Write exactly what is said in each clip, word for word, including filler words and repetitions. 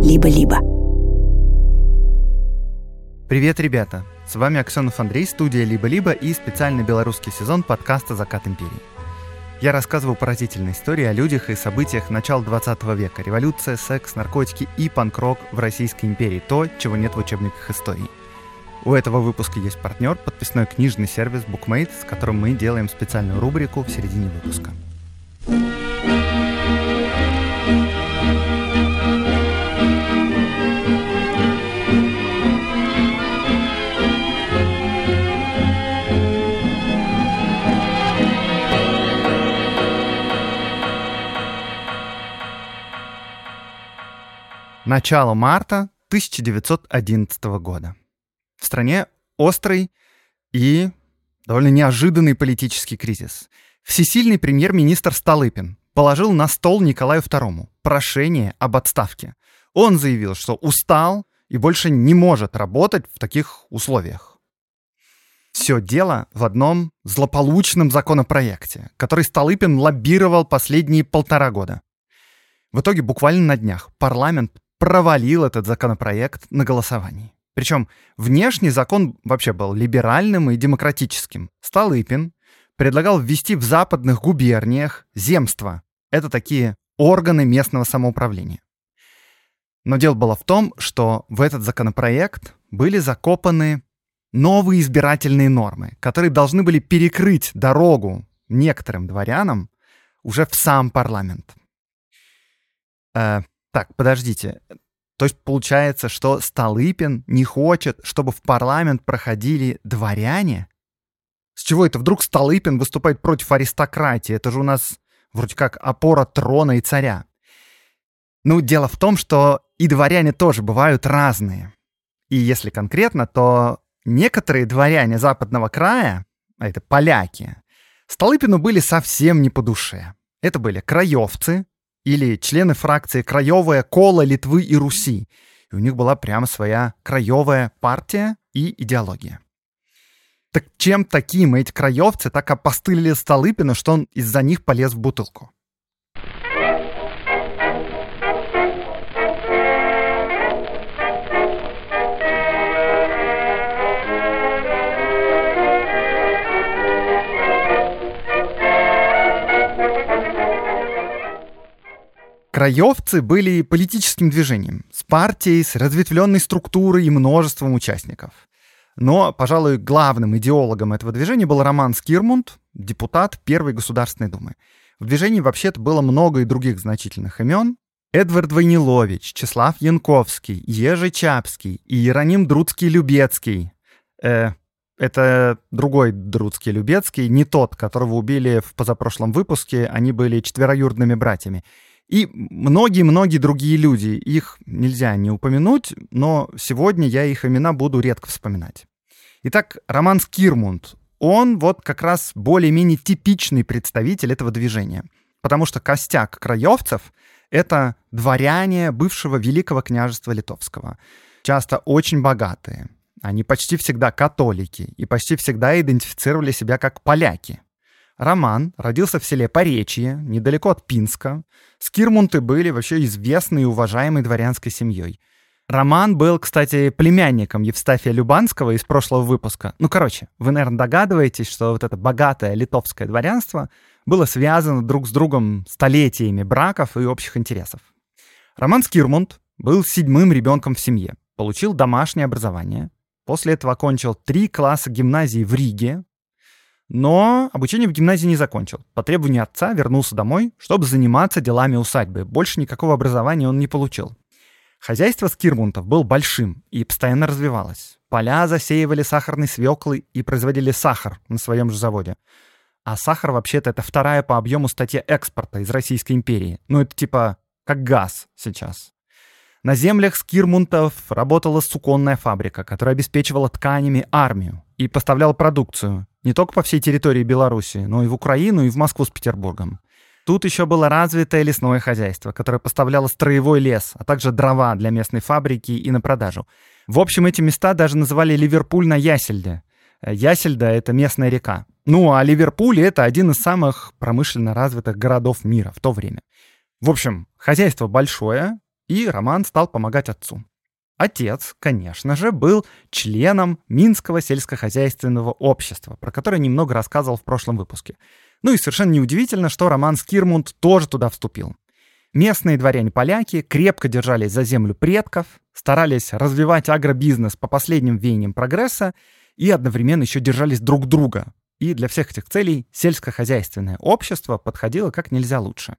«Либо-либо». Привет, ребята! С вами Аксенов Андрей, студия «Либо-либо» и специальный белорусский сезон подкаста «Закат империи». Я рассказываю поразительные истории о людях и событиях начала двадцатого века. Революция, секс, наркотики и панк-рок в Российской империи. То, чего нет в учебниках истории. У этого выпуска есть партнер, подписной книжный сервис BookMate, с которым мы делаем специальную рубрику в середине выпуска. Начало марта тысяча девятьсот одиннадцатого года. В стране острый и довольно неожиданный политический кризис. Всесильный премьер-министр Столыпин положил на стол Николаю второму прошение об отставке. Он заявил, что устал и больше не может работать в таких условиях. Все дело в одном злополучном законопроекте, который Столыпин лоббировал последние полтора года. В итоге буквально на днях парламент провалил этот законопроект на голосовании. Причем внешний закон вообще был либеральным и демократическим. Столыпин предлагал ввести в западных губерниях земства. Это такие органы местного самоуправления. Но дело было в том, что в этот законопроект были закопаны новые избирательные нормы, которые должны были перекрыть дорогу некоторым дворянам уже в сам парламент. Э, Так, подождите. То есть получается, что Столыпин не хочет, чтобы в парламент проходили дворяне? С чего это вдруг Столыпин выступает против аристократии? Это же у нас вроде как опора трона и царя. Ну, дело в том, что и дворяне тоже бывают разные. И если конкретно, то некоторые дворяне западного края, а это поляки, Столыпину были совсем не по душе. Это были краевцы, или члены фракции «Краевая кола Литвы и Руси». И у них была прямо своя краевая партия и идеология. Так чем таким эти краевцы так опостылили Столыпина, что он из-за них полез в бутылку? Краевцы были политическим движением, с партией, с разветвленной структурой и множеством участников. Но, пожалуй, главным идеологом этого движения был Роман Скирмунд, депутат Первой Государственной Думы. В движении вообще-то было много и других значительных имен. Эдвард Войнилович, Чеслав Янковский, Ежи Чапский и Иероним Друцкий-Любецкий. Э, это другой Друцкий-Любецкий, не тот, которого убили в позапрошлом выпуске, они были четвероюродными братьями. И многие-многие другие люди, их нельзя не упомянуть, но сегодня я их имена буду редко вспоминать. Итак, Роман Скирмунд, он вот как раз более-менее типичный представитель этого движения, потому что костяк краевцев — это дворяне бывшего Великого княжества Литовского, часто очень богатые. Они почти всегда католики и почти всегда идентифицировали себя как поляки. Роман родился в селе Поречье, недалеко от Пинска. Скирмунды были вообще известной и уважаемой дворянской семьей. Роман был, кстати, племянником Евстафия Любанского из прошлого выпуска. Ну, короче, вы, наверное, догадываетесь, что вот это богатое литовское дворянство было связано друг с другом столетиями браков и общих интересов. Роман Скирмунд был седьмым ребенком в семье, получил домашнее образование. После этого окончил три класса гимназии в Риге, но обучение в гимназии не закончил. По требованию отца вернулся домой, чтобы заниматься делами усадьбы. Больше никакого образования он не получил. Хозяйство Скирмундов было большим и постоянно развивалось. Поля засеивали сахарной свеклой и производили сахар на своем же заводе. А сахар, вообще-то, это вторая по объему статья экспорта из Российской империи. Ну, это типа как газ сейчас. На землях Скирмундов работала суконная фабрика, которая обеспечивала тканями армию и поставляла продукцию не только по всей территории Беларуси, но и в Украину, и в Москву с Петербургом. Тут еще было развитое лесное хозяйство, которое поставляло строевой лес, а также дрова для местной фабрики и на продажу. В общем, эти места даже называли Ливерпуль на Ясельде. Ясельда — это местная река. Ну, а Ливерпуль — это один из самых промышленно развитых городов мира в то время. В общем, хозяйство большое, и Роман стал помогать отцу. Отец, конечно же, был членом Минского сельскохозяйственного общества, про которое немного рассказывал в прошлом выпуске. Ну и совершенно неудивительно, что Роман Скирмунд тоже туда вступил. Местные дворяне-поляки крепко держались за землю предков, старались развивать агробизнес по последним веяниям прогресса и одновременно еще держались друг друга. И для всех этих целей сельскохозяйственное общество подходило как нельзя лучше.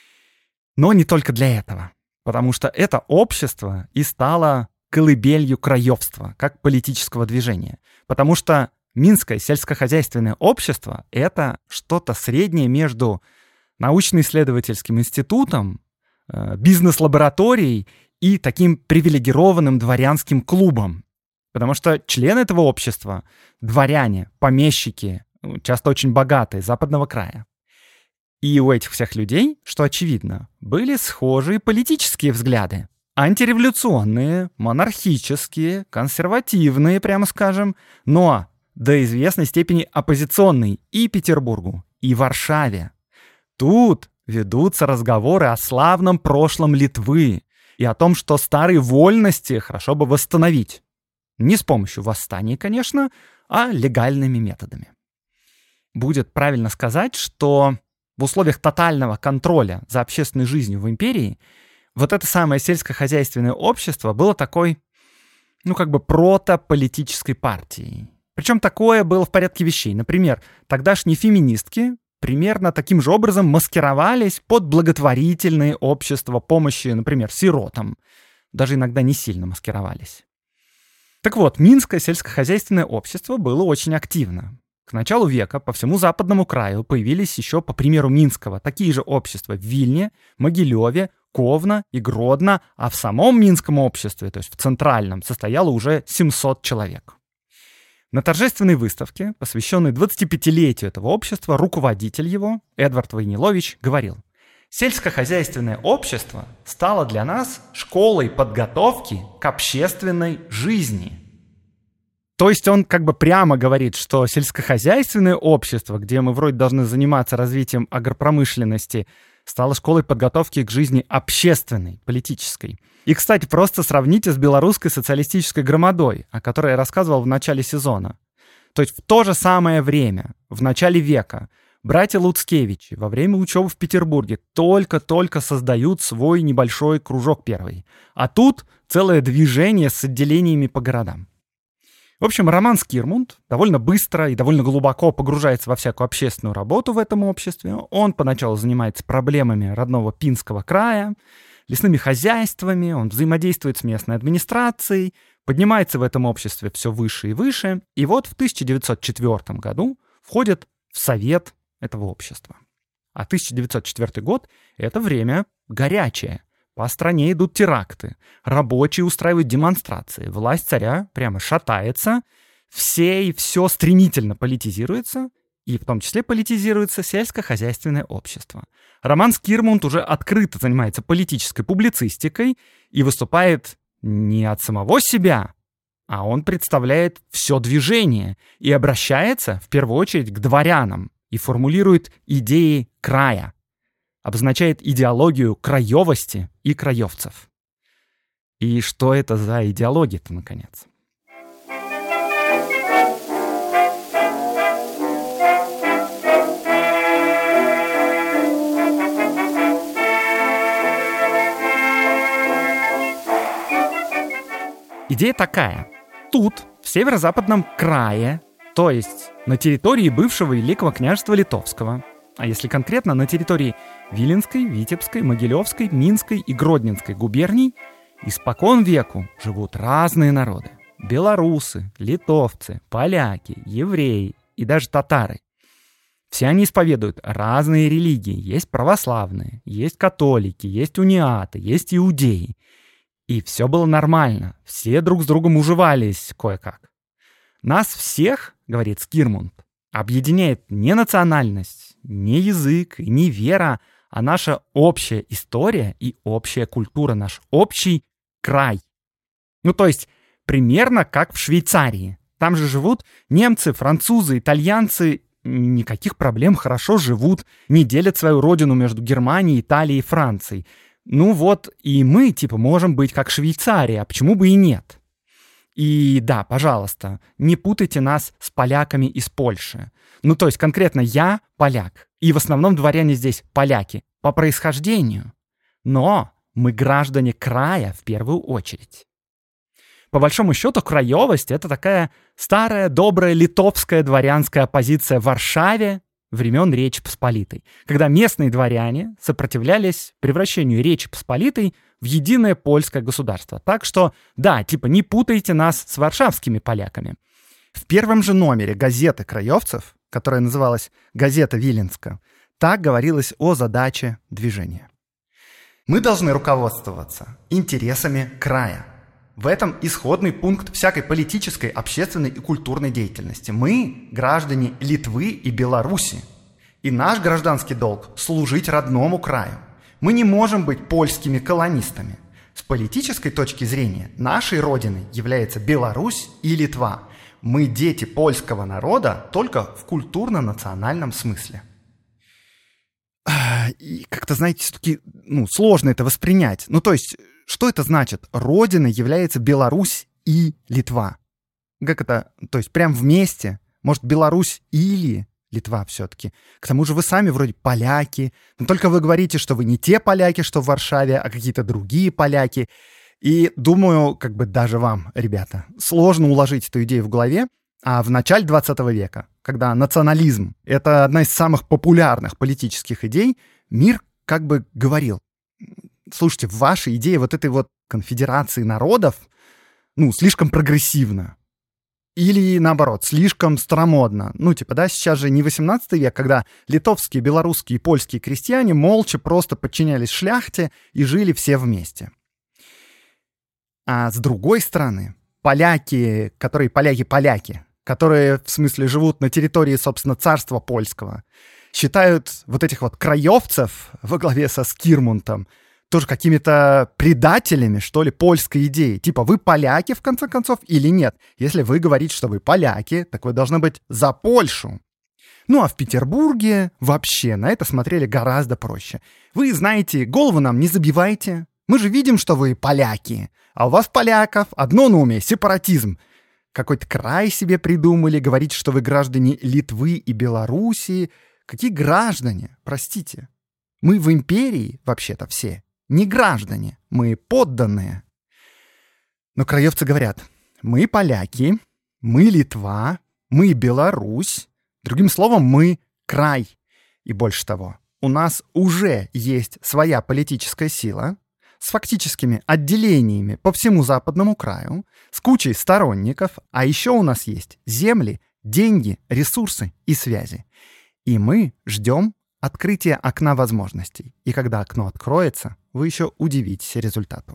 Но не только для этого. Потому что это общество и стало колыбелью краевства, как политического движения. Потому что Минское сельскохозяйственное общество — это что-то среднее между научно-исследовательским институтом, бизнес-лабораторией и таким привилегированным дворянским клубом. Потому что члены этого общества — дворяне, помещики, часто очень богатые, западного края. И у этих всех людей, что очевидно, были схожие политические взгляды. Антиреволюционные, монархические, консервативные, прямо скажем, но до известной степени оппозиционные и Петербургу, и Варшаве. Тут ведутся разговоры о славном прошлом Литвы и о том, что старые вольности хорошо бы восстановить. Не с помощью восстаний, конечно, а легальными методами. Будет правильно сказать, что в условиях тотального контроля за общественной жизнью в империи вот это самое сельскохозяйственное общество было такой, ну как бы протополитической партией. Причем такое было в порядке вещей. Например, тогдашние феминистки примерно таким же образом маскировались под благотворительные общества помощи, например, сиротам. Даже иногда не сильно маскировались. Так вот, Минское сельскохозяйственное общество было очень активно. К началу века по всему западному краю появились еще, по примеру Минского, такие же общества в Вильне, Могилеве, Ковно и Гродно, а в самом Минском обществе, то есть в центральном, состояло уже семьсот человек. На торжественной выставке, посвященной двадцатипятилетию этого общества, руководитель его, Эдвард Войнилович, говорил: «Сельскохозяйственное общество стало для нас школой подготовки к общественной жизни». То есть он как бы прямо говорит, что сельскохозяйственное общество, где мы вроде должны заниматься развитием агропромышленности, стало школой подготовки к жизни общественной, политической. И, кстати, просто сравните с белорусской социалистической громадой, о которой я рассказывал в начале сезона. То есть в то же самое время, в начале века, братья Луцкевичи во время учебы в Петербурге только-только создают свой небольшой кружок первый. А тут целое движение с отделениями по городам. В общем, Роман Скирмунд довольно быстро и довольно глубоко погружается во всякую общественную работу в этом обществе. Он поначалу занимается проблемами родного Пинского края, лесными хозяйствами, он взаимодействует с местной администрацией, поднимается в этом обществе все выше и выше, и вот в тысяча девятьсот четвёртом году входит в совет этого общества. А тысяча девятьсот четвёртый год — это время горячее. По стране идут теракты, рабочие устраивают демонстрации, власть царя прямо шатается, все и все стремительно политизируется, и в том числе политизируется сельскохозяйственное общество. Роман Скирмунд уже открыто занимается политической публицистикой и выступает не от самого себя, а он представляет все движение и обращается в первую очередь к дворянам и формулирует идеи края. Обозначает идеологию краевости и краевцев. И что это за идеология-то, наконец? Идея такая. Тут, в северо-западном крае, то есть на территории бывшего Великого княжества Литовского, а если конкретно, на территории Виленской, Витебской, Могилевской, Минской и Гродненской губерний, испокон веку живут разные народы. Белорусы, литовцы, поляки, евреи и даже татары. Все они исповедуют разные религии. Есть православные, есть католики, есть униаты, есть иудеи. И все было нормально. Все друг с другом уживались кое-как. Нас всех, говорит Скирмунд, объединяет не национальность, не язык, не вера, а наша общая история и общая культура, наш общий край. Ну, то есть, примерно как в Швейцарии. Там же живут немцы, французы, итальянцы, никаких проблем, хорошо живут, не делят свою родину между Германией, Италией и Францией. Ну вот, и мы, типа, можем быть как Швейцария, а почему бы и нет? И да, пожалуйста, не путайте нас с поляками из Польши. Ну, то есть конкретно я поляк, и в основном дворяне здесь поляки по происхождению. Но мы граждане края в первую очередь. По большому счету, краевость — это такая старая, добрая литовская дворянская оппозиция в Варшаве времен Речи Посполитой, когда местные дворяне сопротивлялись превращению Речи Посполитой в единое польское государство. Так что, да, типа, не путайте нас с варшавскими поляками. В первом же номере газеты краевцев, которая называлась «Газета Виленска», так говорилось о задаче движения. Мы должны руководствоваться интересами края. В этом исходный пункт всякой политической, общественной и культурной деятельности. Мы – граждане Литвы и Беларуси. И наш гражданский долг – служить родному краю. Мы не можем быть польскими колонистами. С политической точки зрения нашей родиной является Беларусь и Литва. Мы дети польского народа только в культурно-национальном смысле. И как-то, знаете, все-таки ну, сложно это воспринять. Ну, то есть, что это значит? Родиной является Беларусь и Литва. Как это? То есть, прям вместе? Может, Беларусь или Литва все-таки? К тому же вы сами вроде поляки. Но только вы говорите, что вы не те поляки, что в Варшаве, а какие-то другие поляки. И думаю, как бы даже вам, ребята, сложно уложить эту идею в голове. А в начале двадцатого века, когда национализм — это одна из самых популярных политических идей, мир как бы говорил: слушайте, ваша идея вот этой вот конфедерации народов, ну, слишком прогрессивна. Или, наоборот, слишком старомодно. Ну, типа, да, сейчас же не восемнадцатый век, когда литовские, белорусские и польские крестьяне молча просто подчинялись шляхте и жили все вместе. А с другой стороны, поляки, которые поляки-поляки, которые, в смысле, живут на территории, собственно, царства польского, считают вот этих вот краевцев во главе со Скирмунтом тоже какими-то предателями, что ли, польской идеи. Типа, вы поляки, в конце концов, или нет? Если вы говорите, что вы поляки, так вы должны быть за Польшу. Ну, а в Петербурге вообще на это смотрели гораздо проще. Вы знаете, голову нам не забивайте. Мы же видим, что вы поляки. А у вас, поляков, одно на уме — сепаратизм. Какой-то край себе придумали, говорить, что вы граждане Литвы и Белоруссии. Какие граждане? Простите. Мы в империи, вообще-то, все. Не граждане, мы подданные. Но краевцы говорят: мы поляки, мы Литва, мы Беларусь. Другим словом, мы край. И больше того, у нас уже есть своя политическая сила с фактическими отделениями по всему западному краю, с кучей сторонников, а еще у нас есть земли, деньги, ресурсы и связи. И мы ждем открытия окна возможностей. И когда окно откроется, вы еще удивитесь результату.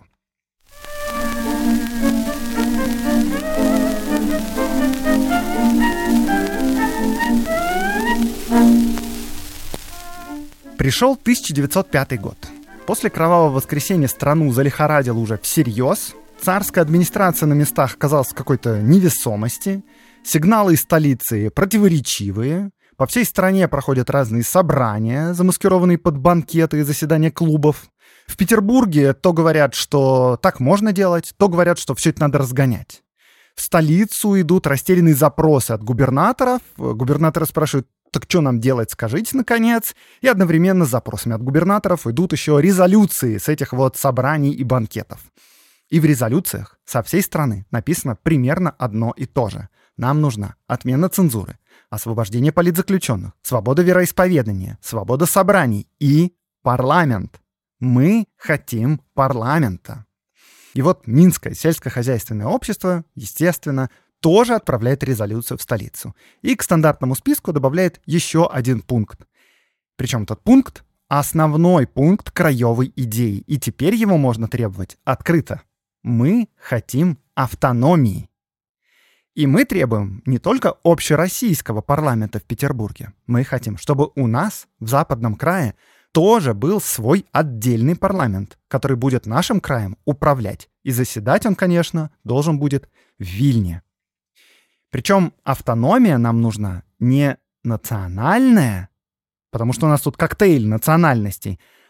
Пришел тысяча девятьсот пятый год. После кровавого воскресенья страну залихорадило уже всерьез. Царская администрация на местах оказалась в какой-то невесомости. Сигналы из столицы противоречивые. По всей стране проходят разные собрания, замаскированные под банкеты и заседания клубов. В Петербурге то говорят, что так можно делать, то говорят, что все это надо разгонять. В столицу идут растерянные запросы от губернаторов. Губернаторы спрашивают: так что нам делать, скажите, наконец. И одновременно с запросами от губернаторов идут еще резолюции с этих вот собраний и банкетов. И в резолюциях со всей страны написано примерно одно и то же. Нам нужна отмена цензуры, освобождение политзаключенных, свобода вероисповедания, свобода собраний и парламент. Мы хотим парламента. И вот Минское сельскохозяйственное общество, естественно, тоже отправляет резолюцию в столицу. И к стандартному списку добавляет еще один пункт. Причем этот пункт — основной пункт краевой идеи. И теперь его можно требовать открыто. Мы хотим автономии. И мы требуем не только общероссийского парламента в Петербурге. Мы хотим, чтобы у нас в Западном крае тоже был свой отдельный парламент, который будет нашим краем управлять. И заседать он, конечно, должен будет в Вильне. Причем автономия нам нужна не национальная, потому что у нас тут коктейль национальностей,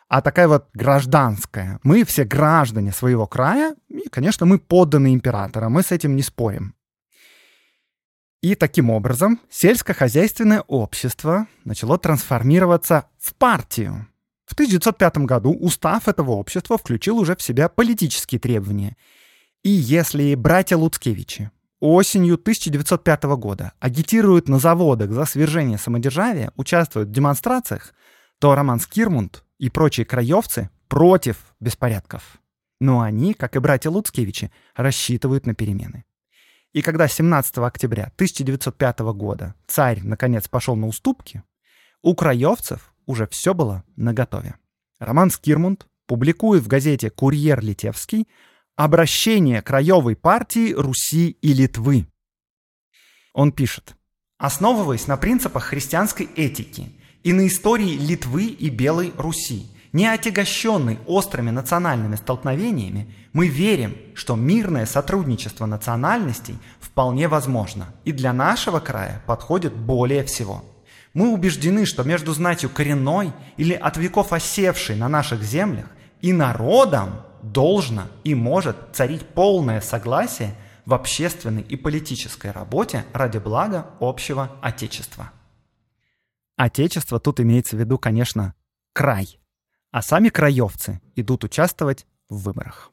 а такая вот гражданская. Мы все граждане своего края, и, конечно, мы подданы императора, мы с этим не спорим. И таким образом сельскохозяйственное общество начало трансформироваться в партию. В тысяча девятьсот пятом году устав этого общества включил уже в себя политические требования. И если братья Луцкевичи осенью тысяча девятьсот пятого года агитируют на заводах за свержение самодержавия, участвуют в демонстрациях, то Роман Скирмунд и прочие краевцы против беспорядков. Но они, как и братья Луцкевичи, рассчитывают на перемены. И когда семнадцатого октября тысяча девятьсот пятого года царь наконец пошел на уступки, у краевцев уже все было наготове. Роман Скирмунд публикует в газете «Курьер Литевский» обращение краевой партии Руси и Литвы. Он пишет: «Основываясь на принципах христианской этики и на истории Литвы и Белой Руси, не отягощенной острыми национальными столкновениями, мы верим, что мирное сотрудничество национальностей вполне возможно и для нашего края подходит более всего. Мы убеждены, что между знатью коренной или от веков осевшей на наших землях и народом должно и может царить полное согласие в общественной и политической работе ради блага общего Отечества». Отечество тут имеется в виду, конечно, край. А сами краевцы идут участвовать в выборах.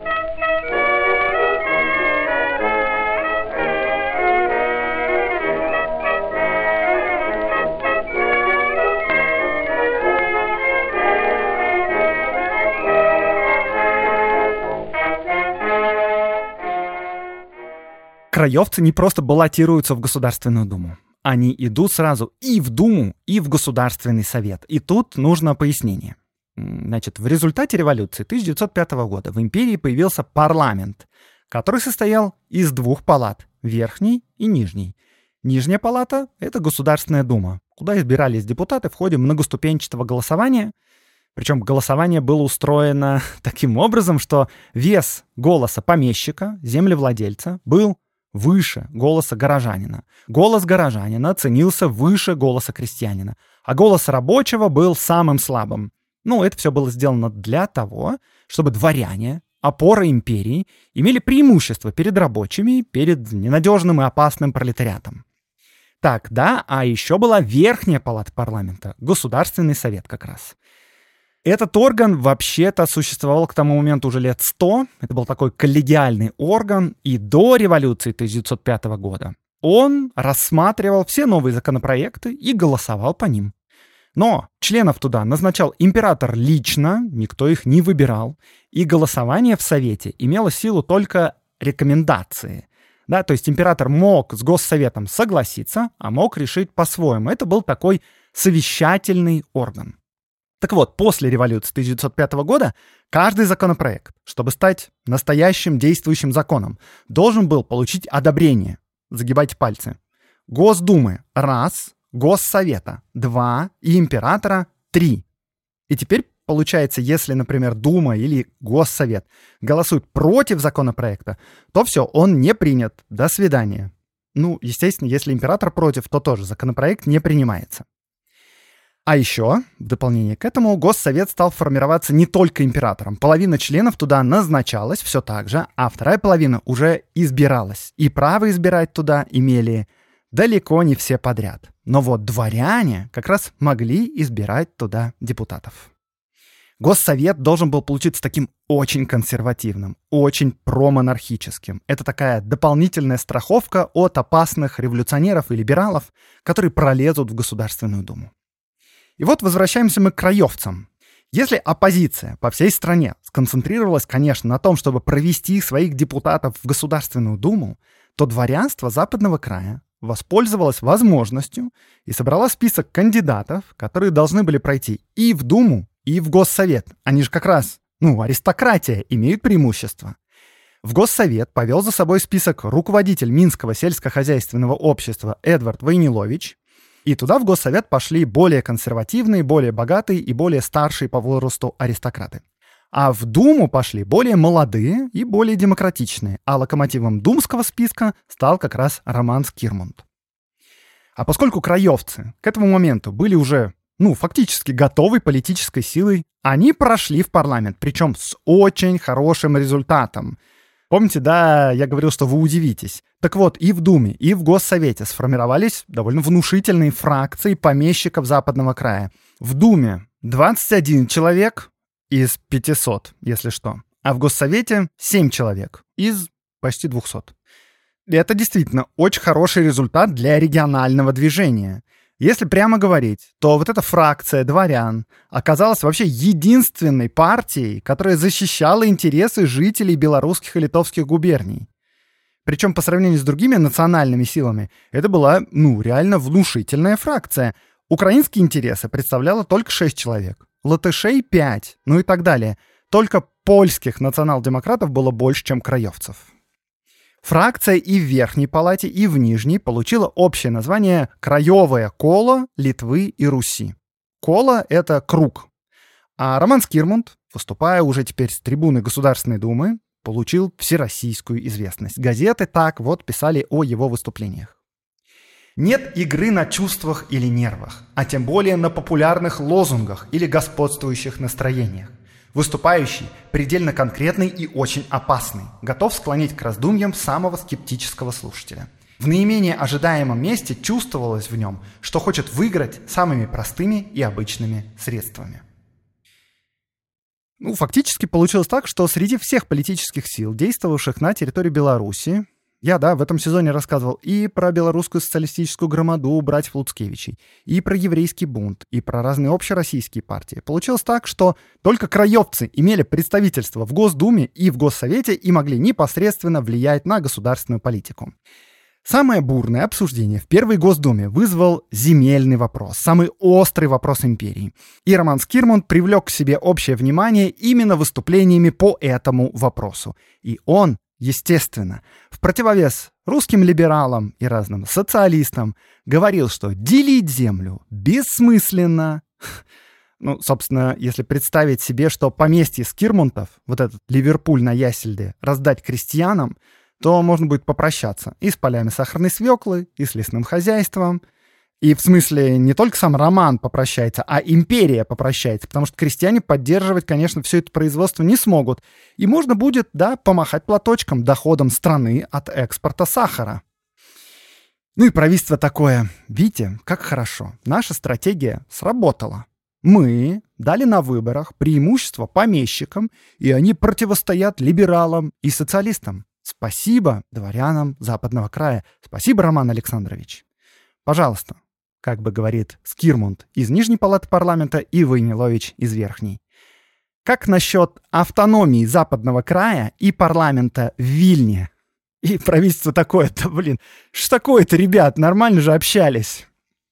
Краевцы не просто баллотируются в Государственную Думу. Они идут сразу и в Думу, и в Государственный Совет. И тут нужно пояснение. Значит, в результате революции тысяча девятьсот пятого года в империи появился парламент, который состоял из двух палат – верхней и нижней. Нижняя палата – это Государственная Дума, куда избирались депутаты в ходе многоступенчатого голосования. Причем голосование было устроено таким образом, что вес голоса помещика, землевладельца, был выше голоса горожанина. Голос горожанина ценился выше голоса крестьянина, а голос рабочего был самым слабым. Ну, это все было сделано для того, чтобы дворяне, опора империи, имели преимущество перед рабочими, перед ненадежным и опасным пролетариатом. Так, да, а еще была верхняя палата парламента, Государственный совет как раз. Этот орган вообще-то существовал к тому моменту уже лет сто. Это был такой коллегиальный орган. И до революции тысяча девятьсот пятого года он рассматривал все новые законопроекты и голосовал по ним. Но членов туда назначал император лично, никто их не выбирал. И голосование в Совете имело силу только рекомендации. Да, то есть император мог с Госсоветом согласиться, а мог решить по-своему. Это был такой совещательный орган. Так вот, после революции тысяча девятьсот пятого года каждый законопроект, чтобы стать настоящим действующим законом, должен был получить одобрение. Загибайте пальцы. Госдумы – раз, Госсовета – два и императора – три. И теперь получается, если, например, Дума или Госсовет голосуют против законопроекта, то все, он не принят. До свидания. Ну, естественно, если император против, то тоже законопроект не принимается. А еще, в дополнение к этому, Госсовет стал формироваться не только императором. Половина членов туда назначалась все так же, а вторая половина уже избиралась. И право избирать туда имели далеко не все подряд. Но вот дворяне как раз могли избирать туда депутатов. Госсовет должен был получиться таким очень консервативным, очень промонархическим. Это такая дополнительная страховка от опасных революционеров и либералов, которые пролезут в Государственную Думу. И вот возвращаемся мы к краевцам. Если оппозиция по всей стране сконцентрировалась, конечно, на том, чтобы провести своих депутатов в Государственную Думу, то дворянство Западного края воспользовалось возможностью и собрала список кандидатов, которые должны были пройти и в Думу, и в Госсовет. Они же как раз, ну, аристократия, имеют преимущество. В Госсовет повел за собой список руководитель Минского сельскохозяйственного общества Эдвард Войнилович. И туда в Госсовет пошли более консервативные, более богатые и более старшие по возрасту аристократы. А в Думу пошли более молодые и более демократичные, а локомотивом думского списка стал как раз Роман Скирмунд. А поскольку краевцы к этому моменту были уже ну, фактически готовой политической силой, они прошли в парламент, причем с очень хорошим результатом. Помните, да, я говорил, что вы удивитесь. Так вот, и в Думе, и в Госсовете сформировались довольно внушительные фракции помещиков Западного края. В Думе двадцать один человек из пятисот, если что, а в Госсовете семь человек из почти двухсот. И это действительно очень хороший результат для регионального движения. Если прямо говорить, то вот эта фракция дворян оказалась вообще единственной партией, которая защищала интересы жителей белорусских и литовских губерний. Причем по сравнению с другими национальными силами это была, ну, реально внушительная фракция. Украинские интересы представляло только шесть человек, латышей — пять, ну и так далее. Только польских национал-демократов было больше, чем краевцев. Фракция и в Верхней Палате, и в Нижней получила общее название «Краевое коло Литвы и Руси». Коло — это круг. А Роман Скирмунд, выступая уже теперь с трибуны Государственной Думы, получил всероссийскую известность. Газеты так вот писали о его выступлениях. Нет игры на чувствах или нервах, а тем более на популярных лозунгах или господствующих настроениях. Выступающий предельно конкретный и очень опасный, готов склонить к раздумьям самого скептического слушателя. В наименее ожидаемом месте чувствовалось в нем, что хочет выиграть самыми простыми и обычными средствами. Ну, фактически получилось так, что среди всех политических сил, действовавших на территории Беларуси, я, да, в этом сезоне рассказывал и про белорусскую социалистическую громаду братьев Луцкевичей, и про еврейский бунт, и про разные общероссийские партии. Получилось так, что только краевцы имели представительство в Госдуме и в Госсовете и могли непосредственно влиять на государственную политику. Самое бурное обсуждение в Первой Госдуме вызвал земельный вопрос, самый острый вопрос империи. И Роман Скирмунд привлек к себе общее внимание именно выступлениями по этому вопросу. И он, естественно, в противовес русским либералам и разным социалистам говорил, что делить землю бессмысленно. Ну, собственно, если представить себе, что поместье Скирмунтов, вот этот Ливерпуль на Ясельде, раздать крестьянам, то можно будет попрощаться и с полями сахарной свеклы, и с лесным хозяйством. И в смысле не только сам Роман попрощается, а империя попрощается, потому что крестьяне поддерживать, конечно, все это производство не смогут. И можно будет, да, помахать платочком доходом страны от экспорта сахара. Ну и правительство такое. Видите, как хорошо. Наша стратегия сработала. Мы дали на выборах преимущество помещикам, и они противостоят либералам и социалистам. Спасибо дворянам Западного края. Спасибо, Роман Александрович. Пожалуйста. Как бы говорит Скирмунд из Нижней палаты парламента и Войнилович из Верхней. Как насчет автономии Западного края и парламента в Вильне? И правительство такое-то, блин, что такое-то, ребят, нормально же общались.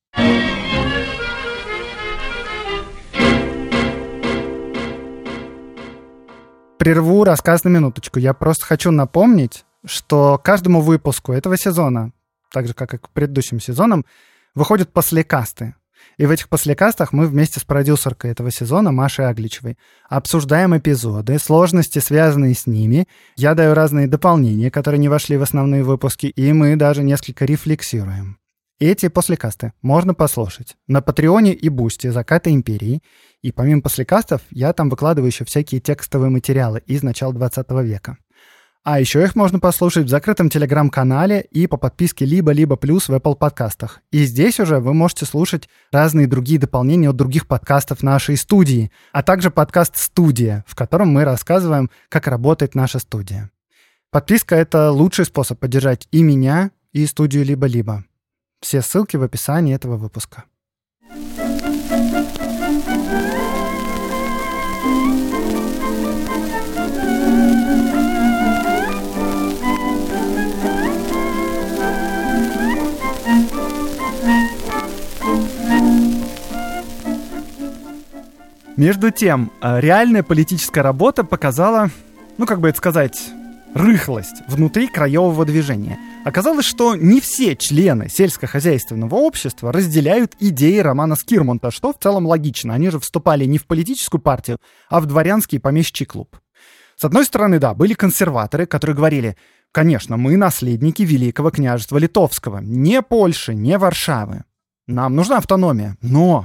Прерву рассказ на минуточку. Я просто хочу напомнить, что каждому выпуску этого сезона, так же, как и к предыдущим сезонам, выходят послекасты. И в этих послекастах мы вместе с продюсеркой этого сезона, Машей Агличевой, обсуждаем эпизоды, сложности, связанные с ними. Я даю разные дополнения, которые не вошли в основные выпуски, и мы даже несколько рефлексируем. Эти послекасты можно послушать на Патреоне и Бусти «Заката империи». И помимо послекастов, я там выкладываю еще всякие текстовые материалы из начала двадцатого века. А еще их можно послушать в закрытом телеграм-канале и по подписке «Либо-либо плюс» в Apple подкастах. И здесь уже вы можете слушать разные другие дополнения от других подкастов нашей студии, а также подкаст «Студия», в котором мы рассказываем, как работает наша студия. Подписка — это лучший способ поддержать и меня, и студию «Либо-либо». Все ссылки в описании этого выпуска. Между тем, реальная политическая работа показала, ну, как бы это сказать, рыхлость внутри краевого движения. Оказалось, что не все члены сельскохозяйственного общества разделяют идеи Романа Скирмунта, что в целом логично. Они же вступали не в политическую партию, а в дворянский помещичий клуб. С одной стороны, да, были консерваторы, которые говорили: конечно, мы наследники Великого княжества Литовского, не Польши, не Варшавы. Нам нужна автономия, но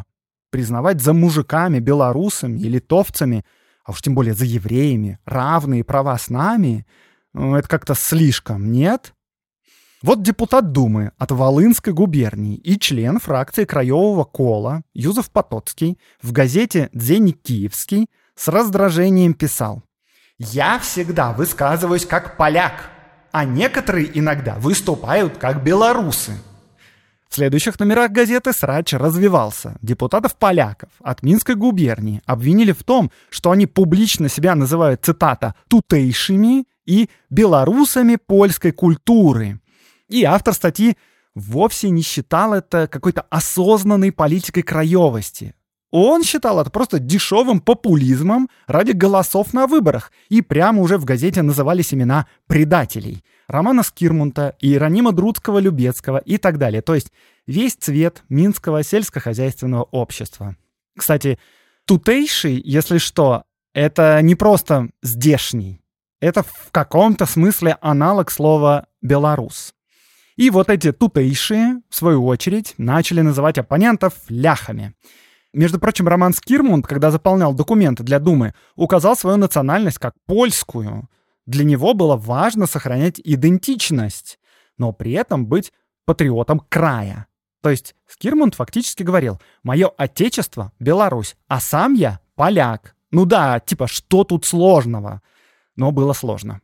признавать за мужиками, белорусами и литовцами, а уж тем более за евреями, равные права с нами, ну, это как-то слишком, нет? Вот депутат Думы от Волынской губернии и член фракции Краевого кола Юзеф Потоцкий в газете «Дзенник Киевский» с раздражением писал: «Я всегда высказываюсь как поляк, а некоторые иногда выступают как белорусы». В следующих номерах газеты срач развивался. Депутатов-поляков от Минской губернии обвинили в том, что они публично себя называют, цитата, «тутейшими» и «белорусами польской культуры». И автор статьи вовсе не считал это какой-то осознанной политикой краевости. Он считал это просто дешевым популизмом ради голосов на выборах. И прямо уже в газете назывались имена предателей. Романа Скирмунта, Иеронима Друцкого-Любецкого и так далее. То есть весь цвет Минского сельскохозяйственного общества. Кстати, тутейший, если что, это не просто здешний. Это в каком-то смысле аналог слова «белорус». И вот эти тутейшие, в свою очередь, начали называть оппонентов ляхами. Между прочим, Роман Скирмунт, когда заполнял документы для Думы, указал свою национальность как польскую. Для него было важно сохранять идентичность, но при этом быть патриотом края. То есть Скирмунт фактически говорил: «Мое отечество — Беларусь, а сам я — поляк». Ну да, типа, что тут сложного? Но было сложно.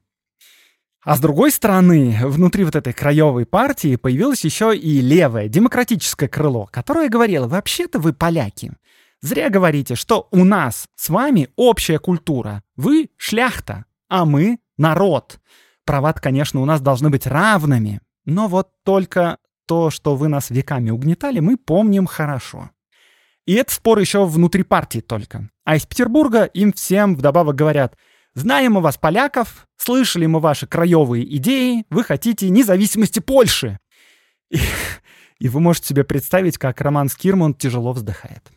А с другой стороны, внутри вот этой краевой партии появилось еще и левое, демократическое крыло, которое говорило: вообще-то вы поляки. Зря говорите, что у нас с вами общая культура. Вы шляхта, а мы народ. Права-то, конечно, у нас должны быть равными, но вот только то, что вы нас веками угнетали, мы помним хорошо. И это спор еще внутри партии только. А из Петербурга им всем вдобавок говорят: знаем мы вас, поляков, слышали мы ваши краевые идеи, вы хотите независимости Польши. И, и вы можете себе представить, как Роман Скирмунт тяжело вздыхает.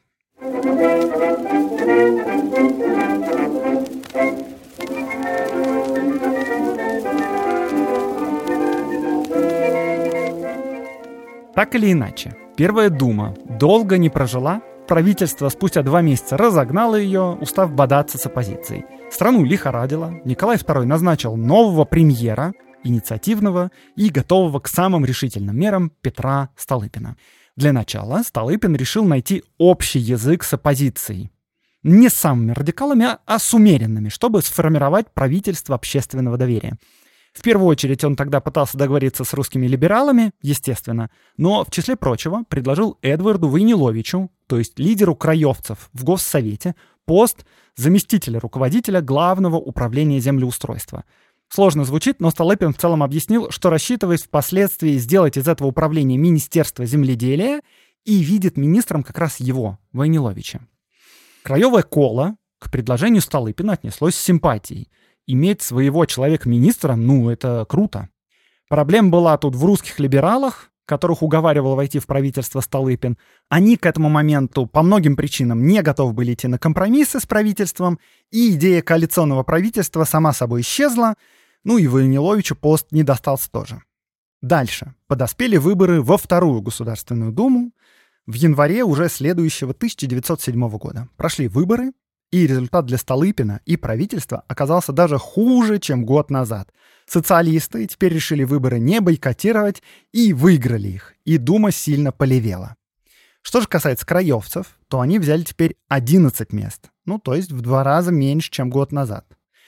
Так или иначе, Первая дума долго не прожила. Правительство спустя два месяца разогнало ее, устав бодаться с оппозицией. Страну лихорадило. Николай второй назначил нового премьера, инициативного и готового к самым решительным мерам Петра Столыпина. Для начала Столыпин решил найти общий язык с оппозицией. Не с самыми радикалами, а с умеренными, чтобы сформировать правительство общественного доверия. В первую очередь он тогда пытался договориться с русскими либералами, естественно, но, в числе прочего, предложил Эдварду Войниловичу, то есть лидеру краевцев в Госсовете, пост заместителя руководителя Главного управления землеустройства. Сложно звучит, но Столыпин в целом объяснил, что рассчитывает впоследствии сделать из этого управления Министерство земледелия и видит министром как раз его, Войниловича. Краевое коло к предложению Столыпина отнеслось с симпатией. Иметь своего человека-министра, ну, это круто. Проблема была тут в русских либералах, которых уговаривал войти в правительство Столыпин. Они к этому моменту по многим причинам не готовы были идти на компромиссы с правительством, и идея коалиционного правительства сама собой исчезла, ну и Войниловичу пост не достался тоже. Дальше. Подоспели выборы во Вторую Государственную Думу в январе уже следующего тысяча девятьсот седьмого года. Прошли выборы, и результат для Столыпина и правительства оказался даже хуже, чем год назад. Социалисты теперь решили выборы не бойкотировать и выиграли их, и Дума сильно полевела. Что же касается краевцев, то они взяли теперь одиннадцать мест, ну то есть в два раза меньше, чем год назад.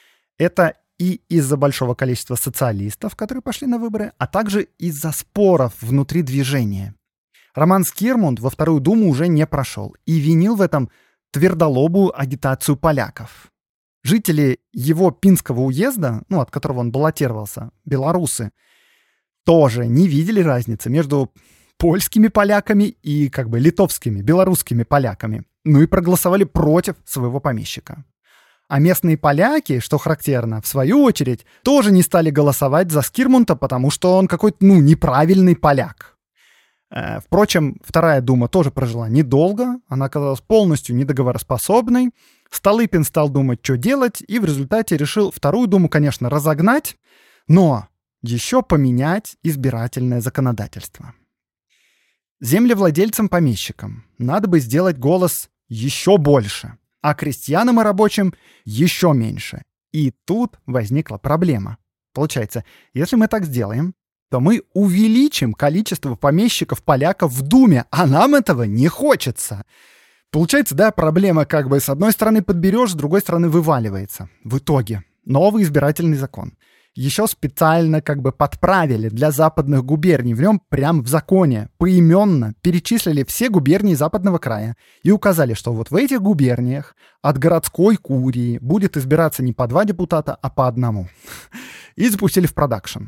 Это и из-за большого количества социалистов, которые пошли на выборы, а также из-за споров внутри движения. Роман Скирмунт во Вторую Думу уже не прошел и винил в этом твердолобую агитацию поляков. Жители его Пинского уезда, ну, от которого он баллотировался, белорусы, тоже не видели разницы между польскими поляками и как бы литовскими, белорусскими поляками. Ну и проголосовали против своего помещика. А местные поляки, что характерно, в свою очередь, тоже не стали голосовать за Скирмунта, потому что он какой-то, ну, неправильный поляк. Впрочем, Вторая Дума тоже прожила недолго, она оказалась полностью недоговороспособной. Столыпин стал думать, что делать, и в результате решил Вторую Думу, конечно, разогнать, но еще поменять избирательное законодательство. Землевладельцам-помещикам надо бы сделать голос еще больше, а крестьянам и рабочим еще меньше. И тут возникла проблема. Получается, если мы так сделаем, то мы увеличим количество помещиков-поляков в Думе, а нам этого не хочется. Получается, да, проблема как бы с одной стороны подберешь, с другой стороны вываливается. В итоге новый избирательный закон еще специально как бы подправили для западных губерний. В нем прям в законе поименно перечислили все губернии Западного края и указали, что вот в этих губерниях от городской курии будет избираться не по два депутата, а по одному. И запустили в продакшн.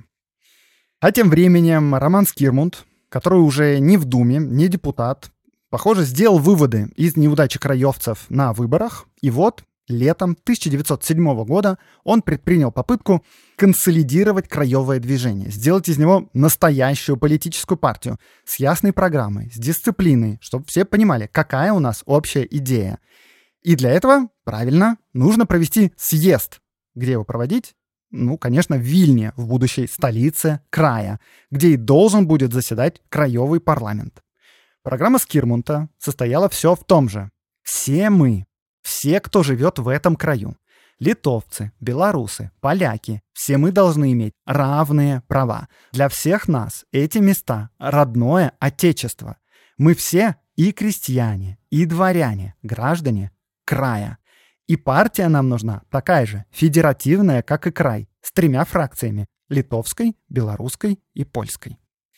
А тем временем Роман Скирмунд, который уже не в Думе, не депутат, похоже, сделал выводы из неудачи краевцев на выборах. И вот летом тысяча девятьсот седьмого года он предпринял попытку консолидировать краевое движение, сделать из него настоящую политическую партию с ясной программой, с дисциплиной, чтобы все понимали, какая у нас общая идея. И для этого, правильно, нужно провести съезд. Где его проводить? Ну, конечно, в Вильне, в будущей столице края, где и должен будет заседать краевый парламент. Программа Скирмунта состояла все в том же. Все мы, все, кто живет в этом краю, литовцы, белорусы, поляки, все мы должны иметь равные права. Для всех нас эти места — родное отечество. Мы все и крестьяне, и дворяне, граждане края. И партия нам нужна такая же, федеративная, как и край, с тремя фракциями — литовской, белорусской и польской.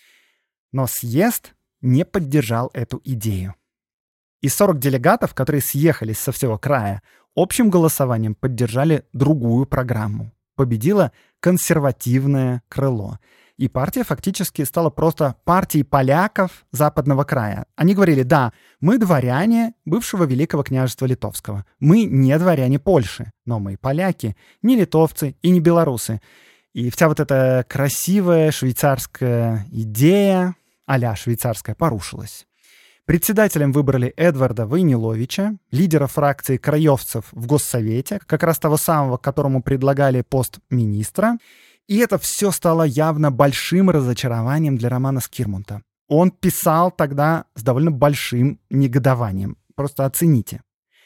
Но съезд не поддержал эту идею. И сорок делегатов, которые съехались со всего края, общим голосованием поддержали другую программу. Победило консервативное крыло. И партия фактически стала просто партией поляков Западного края. Они говорили: да, мы дворяне бывшего Великого княжества Литовского. Мы не дворяне Польши, но мы поляки, не литовцы и не белорусы. И вся вот эта красивая швейцарская идея, а-ля швейцарская, порушилась. Председателем выбрали Эдварда Войниловича, лидера фракции краевцев в Госсовете, как раз того самого, которому предлагали пост министра. И это все стало явно большим разочарованием для Романа Скирмунта. Он писал тогда с довольно большим негодованием. Просто оцените.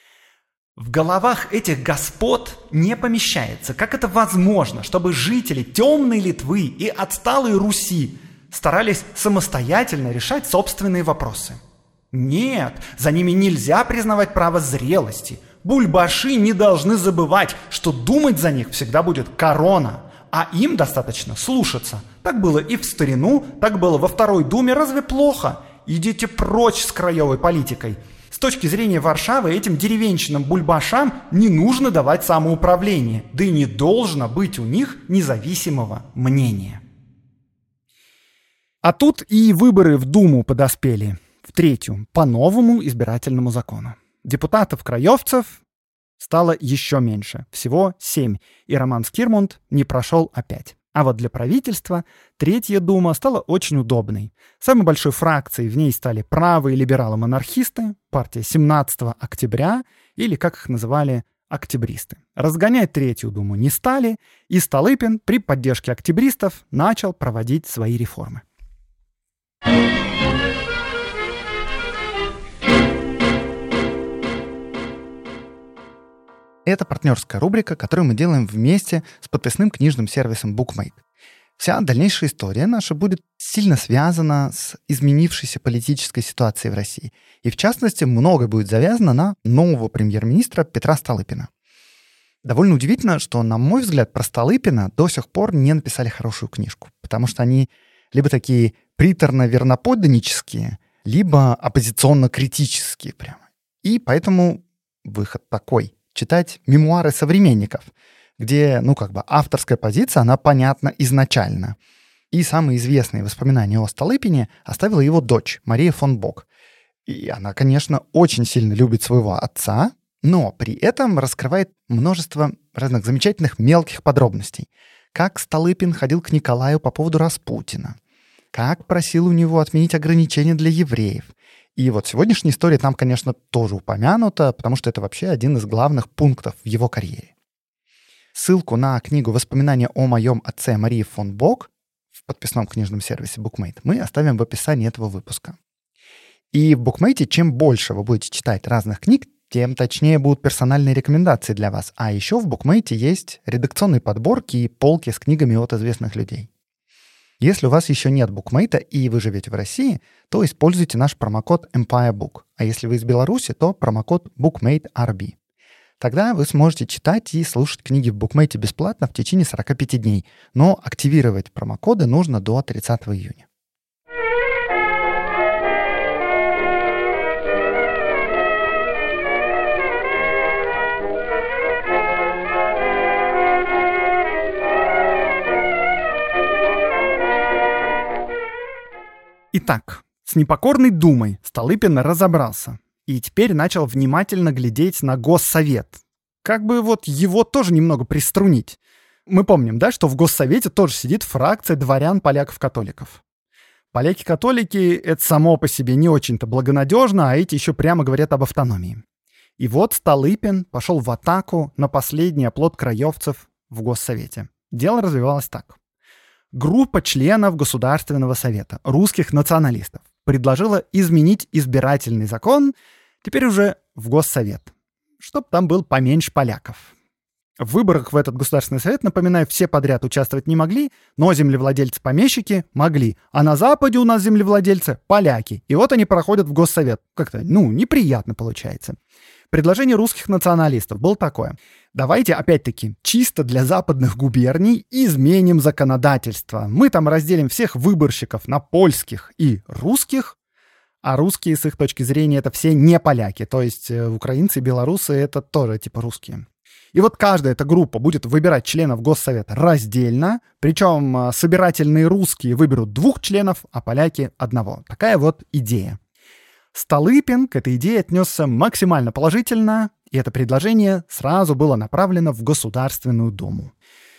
В головах этих господ не помещается, как это возможно, чтобы жители темной Литвы и отсталой Руси старались самостоятельно решать собственные вопросы. Нет, за ними нельзя признавать право зрелости. Бульбаши не должны забывать, что думать за них всегда будет корона. А им достаточно слушаться. Так было и в старину, так было во Второй Думе. Разве плохо? Идите прочь с краевой политикой. С точки зрения Варшавы этим деревенщинам бульбашам не нужно давать самоуправление. Да и не должно быть у них независимого мнения. А тут и выборы в Думу подоспели. В третью, по новому избирательному закону. Депутатов-краевцев стало еще меньше, всего семь, и Роман Скирмунд не прошел опять. А вот для правительства Третья Дума стала очень удобной. Самой большой фракцией в ней стали правые либералы-монархисты, партия семнадцатого октября, или, как их называли, октябристы. Разгонять Третью Думу не стали, и Столыпин при поддержке октябристов начал проводить свои реформы. Это партнерская рубрика, которую мы делаем вместе с подписным книжным сервисом BookMate. Вся дальнейшая история наша будет сильно связана с изменившейся политической ситуацией в России. И в частности, много будет завязано на нового премьер-министра Петра Столыпина. Довольно удивительно, что, на мой взгляд, про Столыпина до сих пор не написали хорошую книжку, потому что они либо такие приторно-верноподданнические, либо оппозиционно-критические прямо. И поэтому выход такой — читать мемуары современников, где, ну, как бы авторская позиция, она понятна изначально. И самые известные воспоминания о Столыпине оставила его дочь Мария фон Бок. И она, конечно, очень сильно любит своего отца, но при этом раскрывает множество разных замечательных мелких подробностей. Как Столыпин ходил к Николаю по поводу Распутина, как просил у него отменить ограничения для евреев. И вот сегодняшняя история там, конечно, тоже упомянута, потому что это вообще один из главных пунктов в его карьере. Ссылку на книгу «Воспоминания о моем отце» Марии фон Бок в подписном книжном сервисе BookMate мы оставим в описании этого выпуска. И в букмейте чем больше вы будете читать разных книг, тем точнее будут персональные рекомендации для вас. А еще в букмейте есть редакционные подборки и полки с книгами от известных людей. Если у вас еще нет букмейта и вы живете в России, то используйте наш промокод EmpireBook. А если вы из Беларуси, то промокод BookmateRB. Тогда вы сможете читать и слушать книги в букмейте бесплатно в течение сорок пять дней. Но активировать промокоды нужно до тридцатого июня. Итак, с непокорной Думой Столыпин разобрался и теперь начал внимательно глядеть на Госсовет. Как бы вот его тоже немного приструнить. Мы помним, да, что в Госсовете тоже сидит фракция дворян-поляков-католиков. Поляки-католики — это само по себе не очень-то благонадежно, а эти еще прямо говорят об автономии. И вот Столыпин пошел в атаку на последний оплот краевцев в Госсовете. Дело развивалось так. Группа членов Государственного совета, русских националистов, предложила изменить избирательный закон, теперь уже в Госсовет, чтобы там был поменьше поляков. В выборах в этот Государственный совет, напоминаю, все подряд участвовать не могли, но землевладельцы-помещики могли. А на Западе у нас землевладельцы — поляки. И вот они проходят в Госсовет. Как-то, ну, неприятно получается. Предложение русских националистов было такое. Давайте, опять-таки, чисто для западных губерний изменим законодательство. Мы там разделим всех выборщиков на польских и русских, а русские, с их точки зрения, это все не поляки. То есть украинцы и белорусы — это тоже типа русские. И вот каждая эта группа будет выбирать членов Госсовета раздельно, причем собирательные русские выберут двух членов, а поляки — одного. Такая вот идея. Столыпин к этой идее отнесся максимально положительно, и это предложение сразу было направлено в Государственную Думу.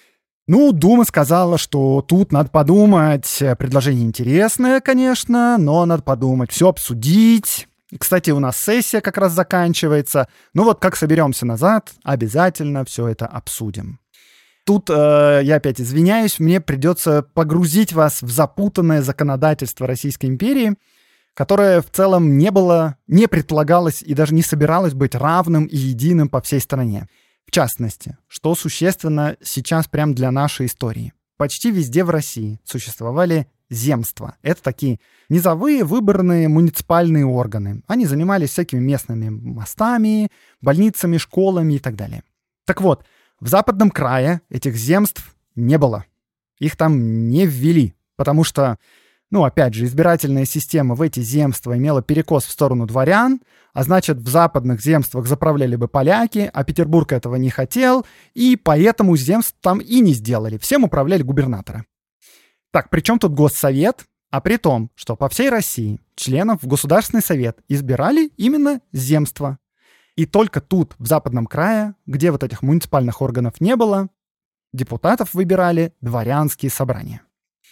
Ну, Дума сказала, что тут надо подумать, предложение интересное, конечно, но надо подумать, все обсудить. Кстати, у нас сессия как раз заканчивается. Ну вот как соберемся назад, обязательно все это обсудим. Тут э, я опять извиняюсь, мне придется погрузить вас в запутанное законодательство Российской империи, которое в целом не было, не предполагалось и даже не собиралось быть равным и единым по всей стране. В частности, что существенно сейчас прямо для нашей истории. Почти везде в России существовали земства. Это такие низовые выборные муниципальные органы. Они занимались всякими местными мостами, больницами, школами и так далее. Так вот, в Западном крае этих земств не было. Их там не ввели, потому что, ну, опять же, избирательная система в эти земства имела перекос в сторону дворян, а значит, в западных земствах заправляли бы поляки, а Петербург этого не хотел, и поэтому земств там и не сделали. Всем управляли губернаторы. Так, при чем тут Госсовет? А при том, что по всей России членов в Государственный совет избирали именно земства. И только тут, в Западном крае, где вот этих муниципальных органов не было, депутатов выбирали дворянские собрания.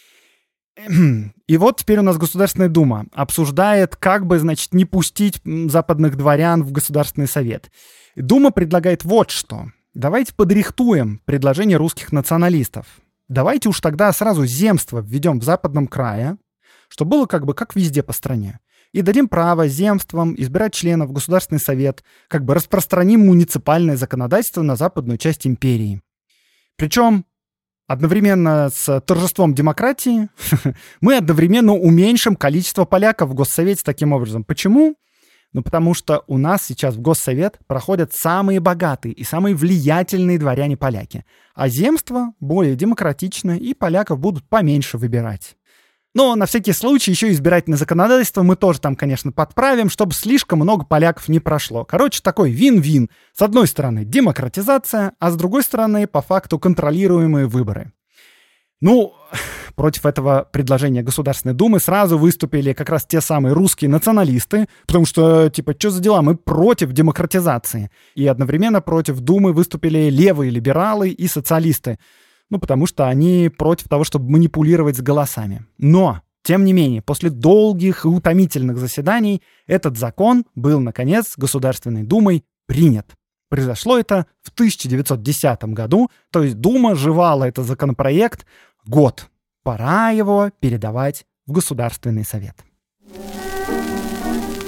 И вот теперь у нас Государственная Дума обсуждает, как бы, значит, не пустить западных дворян в Государственный совет. Дума предлагает вот что. Давайте подрихтуем предложение русских националистов. Давайте уж тогда сразу земство введем в Западном крае, чтобы было как бы как везде по стране. И дадим право земствам избирать членов в Государственный совет, как бы распространим муниципальное законодательство на западную часть империи. Причем одновременно с торжеством демократии мы одновременно уменьшим количество поляков в Госсовете таким образом. Почему? Ну, потому что у нас сейчас в Госсовет проходят самые богатые и самые влиятельные дворяне-поляки. А земства более демократичны, и поляков будут поменьше выбирать. Но на всякий случай еще избирательное законодательство мы тоже там, конечно, подправим, чтобы слишком много поляков не прошло. Короче, такой вин-вин. С одной стороны демократизация, а с другой стороны по факту контролируемые выборы. Ну, против этого предложения Государственной Думы сразу выступили как раз те самые русские националисты, потому что, типа, что за дела, мы против демократизации. И одновременно против Думы выступили левые либералы и социалисты. Ну, потому что они против того, чтобы манипулировать с голосами. Но, тем не менее, после долгих и утомительных заседаний этот закон был, наконец, Государственной Думой принят. Произошло это в тысяча девятьсот десятом году, то есть Дума жевала этот законопроект год. Пора его передавать в Государственный совет.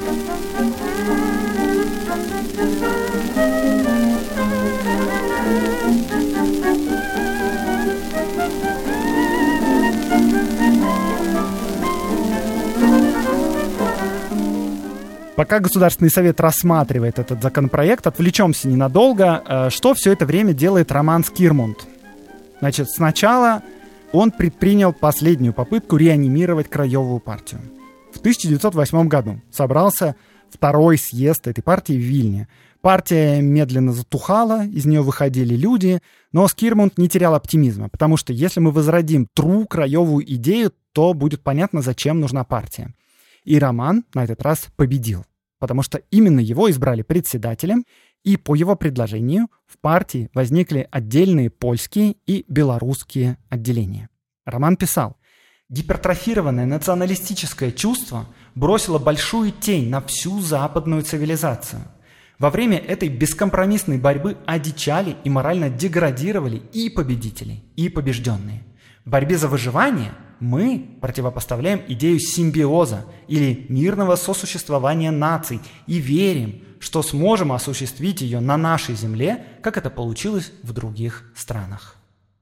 Пока Государственный совет рассматривает этот законопроект, отвлечемся ненадолго. Что все это время делает Роман Скирмунд? Значит, сначала он предпринял последнюю попытку реанимировать Краевую партию. В тысяча девятьсот восьмом году собрался второй съезд этой партии в Вильне. Партия медленно затухала, из нее выходили люди, но Скирмунд не терял оптимизма, потому что если мы возродим тру краевую идею, то будет понятно, зачем нужна партия. И Роман на этот раз победил, потому что именно его избрали председателем, и по его предложению в партии возникли отдельные польские и белорусские отделения. Роман писал: «Гипертрофированное националистическое чувство бросило большую тень на всю западную цивилизацию. Во время этой бескомпромиссной борьбы одичали и морально деградировали и победители, и побежденные. В борьбе за выживание мы противопоставляем идею симбиоза или мирного сосуществования наций и верим, что сможем осуществить ее на нашей земле, как это получилось в других странах».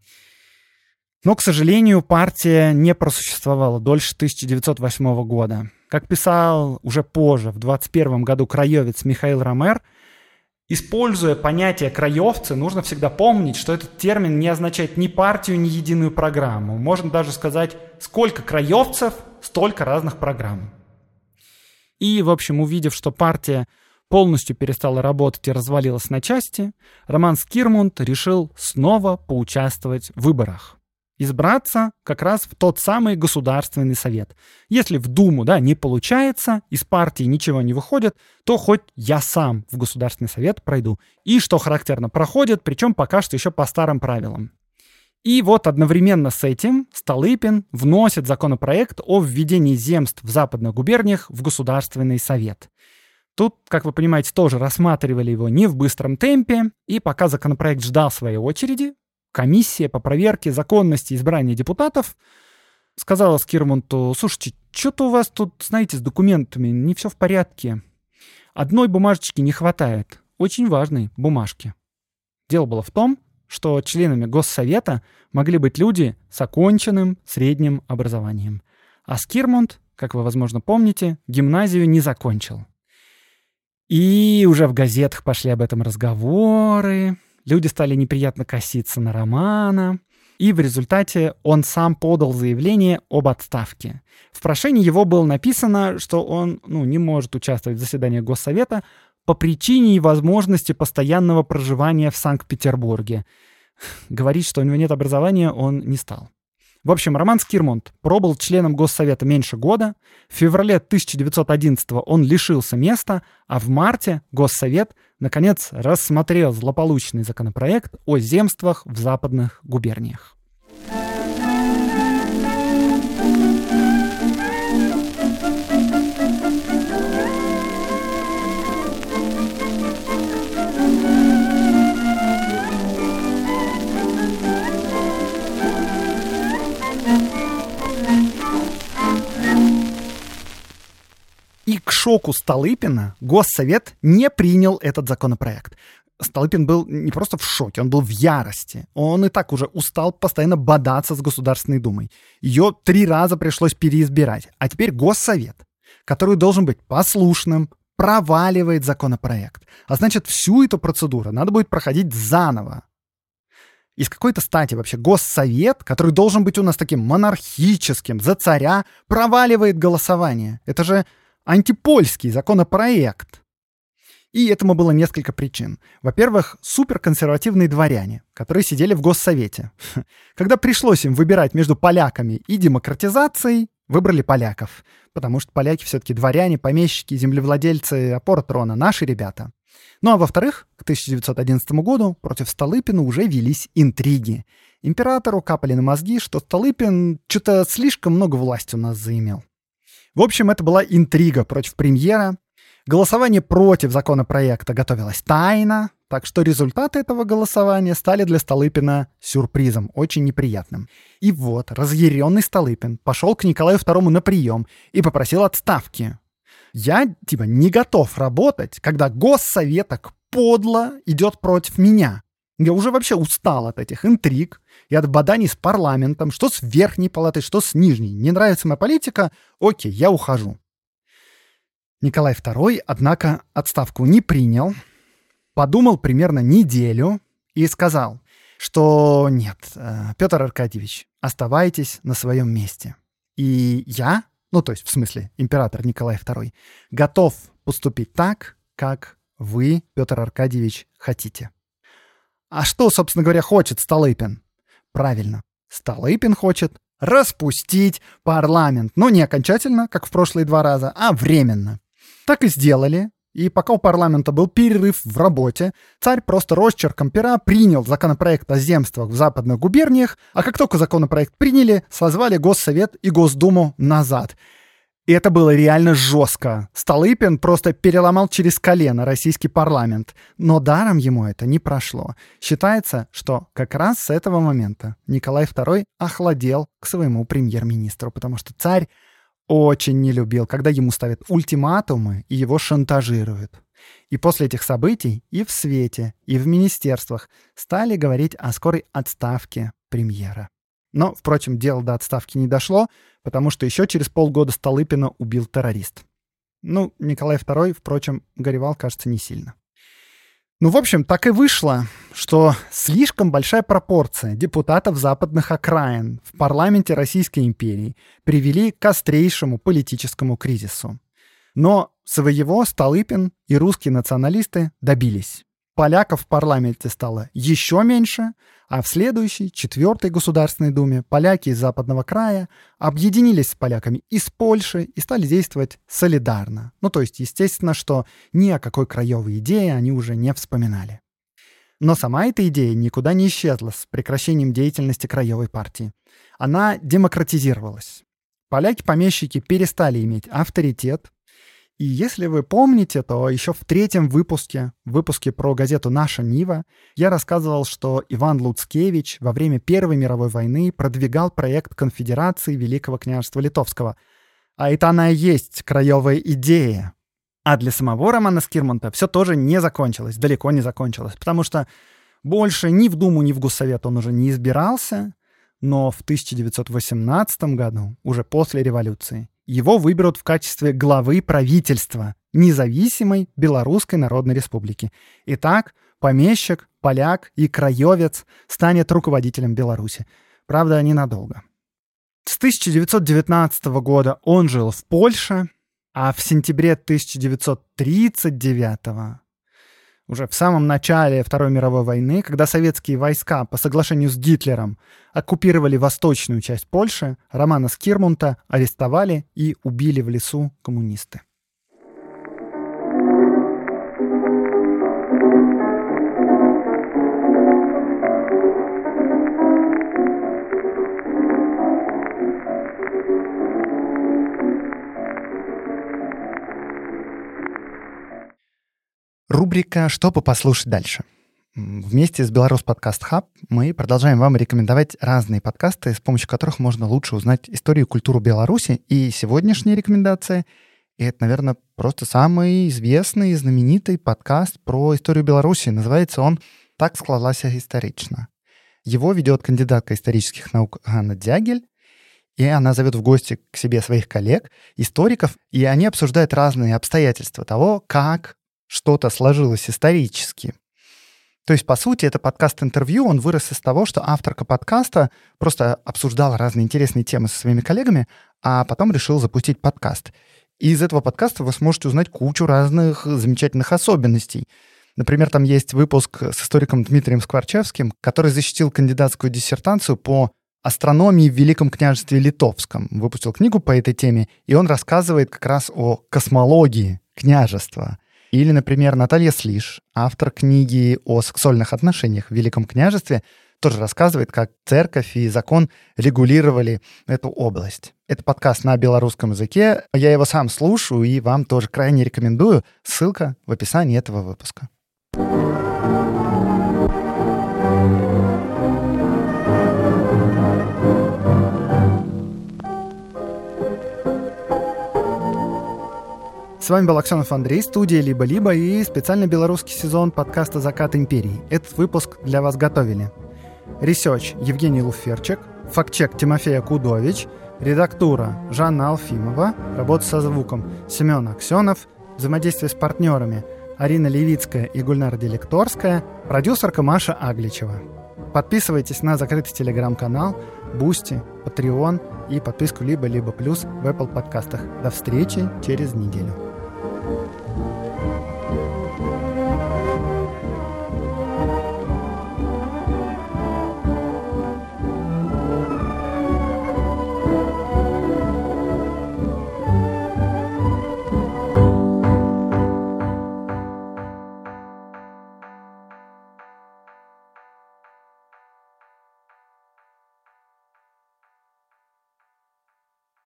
Но, к сожалению, партия не просуществовала дольше тысяча девятьсот восьмого года. Как писал уже позже, в двадцать первом году краевец Михаил Ромер, используя понятие «краевцы», нужно всегда помнить, что этот термин не означает ни партию, ни единую программу. Можно даже сказать, сколько краевцев, столько разных программ. И, в общем, увидев, что партия полностью перестала работать и развалилась на части, Роман Скирмунд решил снова поучаствовать в выборах. Избраться как раз в тот самый Государственный совет. Если в Думу, да, не получается, из партии ничего не выходит, то хоть я сам в Государственный совет пройду. И, что характерно, проходит, причем пока что еще по старым правилам. И вот одновременно с этим Столыпин вносит законопроект о введении земств в западных губерниях в Государственный совет. Тут, как вы понимаете, тоже рассматривали его не в быстром темпе, и пока законопроект ждал своей очереди, комиссия по проверке законности избрания депутатов сказала Скирмунду: слушайте, что-то у вас тут, знаете, с документами не все в порядке. Одной бумажечки не хватает, очень важной бумажки. Дело было в том, что членами Госсовета могли быть люди с оконченным средним образованием. А Скирмунд, как вы, возможно, помните, гимназию не закончил. И уже в газетах пошли об этом разговоры. Люди стали неприятно коситься на Романа, и в результате он сам подал заявление об отставке. В прошении его было написано, что он ну, не может участвовать в заседаниях Госсовета по причине невозможности постоянного проживания в Санкт-Петербурге. Говорить, что у него нет образования, он не стал. В общем, Роман Скирмунд пробыл членом Госсовета меньше года. В феврале тысяча девятьсот одиннадцатого он лишился места, а в марте Госсовет наконец рассмотрел злополучный законопроект о земствах в западных губерниях. И к шоку Столыпина Госсовет не принял этот законопроект. Столыпин был не просто в шоке, он был в ярости. Он и так уже устал постоянно бодаться с Государственной Думой. Ее три раза пришлось переизбирать. А теперь Госсовет, который должен быть послушным, проваливает законопроект. А значит, всю эту процедуру надо будет проходить заново. И с какой-то стати вообще Госсовет, который должен быть у нас таким монархическим, за царя, проваливает голосование? Это же антипольский законопроект. И этому было несколько причин. Во-первых, суперконсервативные дворяне, которые сидели в Госсовете. Когда пришлось им выбирать между поляками и демократизацией, выбрали поляков. Потому что поляки все-таки дворяне, помещики, землевладельцы, опора трона, наши ребята. Ну а во-вторых, к тысяча девятьсот одиннадцатому году против Столыпина уже велись интриги. Императору капали на мозги, что Столыпин что-то слишком много власти у нас заимел. В общем, это была интрига против премьера. Голосование против законопроекта готовилось тайно, так что результаты этого голосования стали для Столыпина сюрпризом, очень неприятным. И вот разъяренный Столыпин пошел к Николаю второму на прием и попросил отставки. Я, типа, не готов работать, когда Госсовет так подло идет против меня. Я уже вообще устал от этих интриг и от боданий с парламентом, что с верхней палатой, что с нижней. Не нравится моя политика? Окей, я ухожу. Николай второй, однако, отставку не принял, подумал примерно неделю и сказал, что нет, Петр Аркадьевич, оставайтесь на своем месте. И я, ну то есть в смысле император Николай второй, готов поступить так, как вы, Петр Аркадьевич, хотите. А что, собственно говоря, хочет Столыпин? Правильно, Столыпин хочет распустить парламент. Но не окончательно, как в прошлые два раза, а временно. Так и сделали. И пока у парламента был перерыв в работе, царь просто росчерком пера принял законопроект о земствах в западных губерниях, а как только законопроект приняли, созвали Госсовет и Госдуму назад. И это было реально жестко. Столыпин просто переломал через колено российский парламент. Но даром ему это не прошло. Считается, что как раз с этого момента Николай второй охладел к своему премьер-министру, потому что царь очень не любил, когда ему ставят ультиматумы и его шантажируют. И после этих событий и в Свете, и в министерствах стали говорить о скорой отставке премьера. Но, впрочем, дело до отставки не дошло, потому что еще через полгода Столыпина убил террорист. Ну, Николай второй, впрочем, горевал, кажется, не сильно. Ну, в общем, так и вышло, что слишком большая пропорция депутатов западных окраин в парламенте Российской империи привели к острейшему политическому кризису. Но своего Столыпин и русские националисты добились. Поляков в парламенте стало еще меньше, а в следующей, четвертой Государственной Думе поляки из Западного края объединились с поляками из Польши и стали действовать солидарно. Ну, то есть, естественно, что ни о какой краевой идее они уже не вспоминали. Но сама эта идея никуда не исчезла с прекращением деятельности краевой партии. Она демократизировалась. Поляки-помещики перестали иметь авторитет. И если вы помните, то еще в третьем выпуске, в выпуске про газету «Наша Нива», я рассказывал, что Иван Луцкевич во время Первой мировой войны продвигал проект конфедерации Великого княжества Литовского. А это она и есть краевая идея. А для самого Романа Скирмонта все тоже не закончилось, далеко не закончилось, потому что больше ни в Думу, ни в Госсовет он уже не избирался, но в тысяча девятьсот восемнадцатом году, уже после революции, его выберут в качестве главы правительства независимой Белорусской Народной Республики. Итак, помещик, поляк и краевец станет руководителем Беларуси. Правда, ненадолго. С тысяча девятьсот девятнадцатого года он жил в Польше, а в сентябре тысяча девятьсот тридцать девятого, уже в самом начале Второй мировой войны, когда советские войска по соглашению с Гитлером оккупировали восточную часть Польши, Романа Скирмонта арестовали и убили в лесу коммунисты. Рубрика «Что послушать дальше?». Вместе с Беларусь Подкаст Хаб мы продолжаем вам рекомендовать разные подкасты, с помощью которых можно лучше узнать историю и культуру Беларуси. И сегодняшняя рекомендация — это, наверное, просто самый известный и знаменитый подкаст про историю Беларуси. Называется он «Так склалася исторично». Его ведет кандидатка исторических наук Ганна Дягель, и она зовет в гости к себе своих коллег, историков, и они обсуждают разные обстоятельства того, как что-то сложилось исторически. То есть, по сути, это подкаст-интервью, он вырос из того, что авторка подкаста просто обсуждала разные интересные темы со своими коллегами, а потом решил запустить подкаст. И из этого подкаста вы сможете узнать кучу разных замечательных особенностей. Например, там есть выпуск с историком Дмитрием Скворчевским, который защитил кандидатскую диссертацию по астрономии в Великом княжестве Литовском. Выпустил книгу по этой теме, и он рассказывает как раз о космологии княжества. Или, например, Наталья Слиш, автор книги о сексуальных отношениях в Великом княжестве, тоже рассказывает, как церковь и закон регулировали эту область. Это подкаст на белорусском языке. Я его сам слушаю и вам тоже крайне рекомендую. Ссылка в описании этого выпуска. С вами был Аксенов Андрей, студия «Либо-либо» и специальный белорусский сезон подкаста «Закат империи». Этот выпуск для вас готовили. Ресерч Евгений Луферчик, Фактчек Тимофей Акудович, редактура Жанна Алфимова, работа со звуком Семен Аксенов, взаимодействие с партнерами Арина Левицкая и Гульнара Делекторская, продюсерка Маша Агличева. Подписывайтесь на закрытый телеграм-канал, Бусти, Patreon и подписку либо-либо плюс в Apple подкастах. До встречи через неделю.